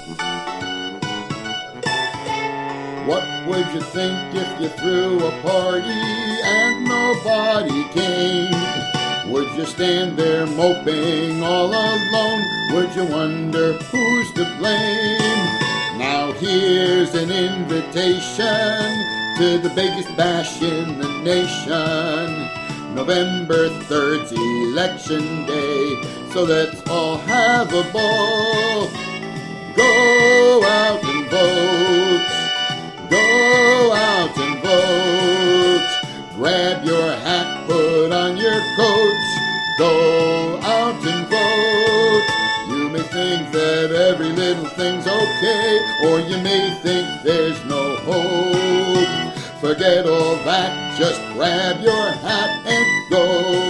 What would you think if you threw a party and nobody came? Would you stand there moping all alone? Would you wonder who's to blame? Now here's an invitation to the biggest bash in the nation. November 3rd's election day, so let's all have a ball. Go out and vote. Go out and vote. Grab your hat, put on your coat. Go out and vote. You may think that every little thing's okay, or you may think there's no hope. Forget all that, just grab your hat and go.